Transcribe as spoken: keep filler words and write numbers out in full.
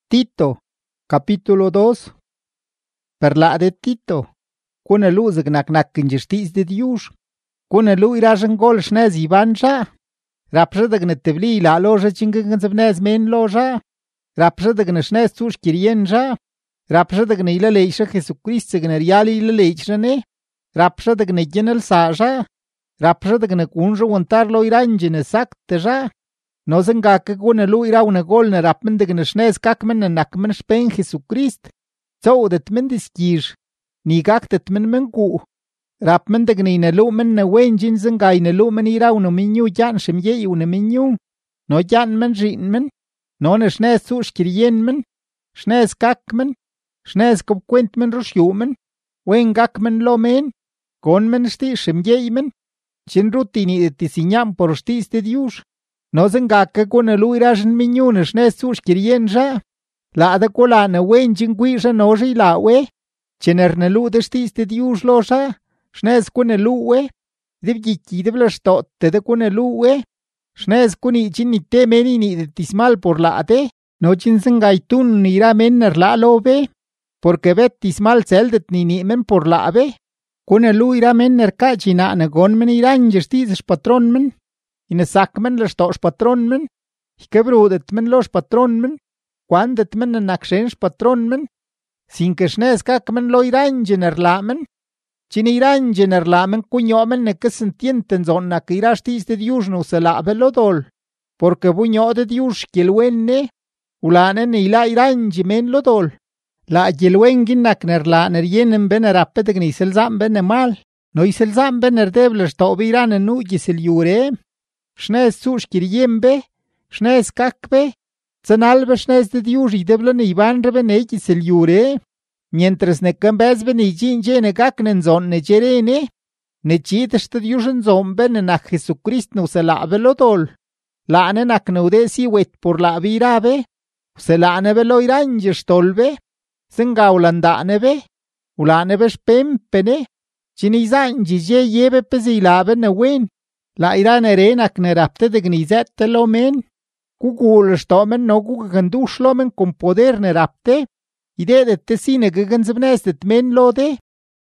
Tito, capítulo dos. Per lade Tito, cuna lu zagnak nakken justiz de Dios, cuna lu irajan gol shnez ibanja, rapshadagna tebli la loja chingan zabnez men loja, rapshadagna shnez tush kirienja, rapshadagna ila leisha Jesucrist zagna riali ila leichrane, rapshadagna yenal saja, rapshadagna kunja wantar lo iranjine sakteja, no zangaka cuna lu irauna gol na rapmendagna shnez kakmen na nakmen spen Jesucrist, zaudet men diskier, ni gaktet men men gu. Rapmendagna ina lu men na wenjin zanga ina lu men irauna minyu jan shem ye una minyu, no jan men rin men, no na shnez sush kirien men, shnez kakmen, shnez kopkwent men rushyu men, wen gakmen lo men, kon men sti shem ye men, chin rutini de tisinyam por stis de Dios, no zangaka kuna lu irajan minyu na shnez sush kirien ja, la da kola na wenjin guisha no zi la we, chiner na lu de stis de Dios lo ja, shnez kuna lu we, dib yiki dib la stotte de kuna lu we, shnez kuni chin ni te meni ni de tismal por la de, no chin zangaitun ni ra menner la lo be, porque bet tismal zeldet ni ni men por la be, kuna lu ira menner ka china na gon men iran justis patron men, ina sak men la stos patron men, ikebrudet men los patron men, quandet men na nakshens patron men, sin que shnez kak men lo iran jener la men, chin iran jener la men kunyo men ne que sentienten zon na que irastis de Dios no se la lo dol, porque buño de Dios kilwenne, ulane ni la iran men lo dol, la yelwen ginnak ner la ner yenen bener appet gnisel zam bener mal, no isel zam bener debles to biran nu gisel jure, shnez sush kiryembe, shnez kakbe, zanalbe shnez de Dios y deblen iban rebe gisel jure, mientras ne kambez ben i jinje ne gaknen zon ne jerene, ne chitest Dios en zon ben na Jesucrist no se la velo dol, la ne nak no de si wet por la virabe, se la ne velo iranje stolbe, senga ulanda nebe, ulane be spempene, chini zanji je yebe pezilabe ne wen, la irane renak ne rapte de gnizette lo men, kukul stomen no kukandush lo men con poder ne rapte, ide de tesine gagenzebnestet men lo de,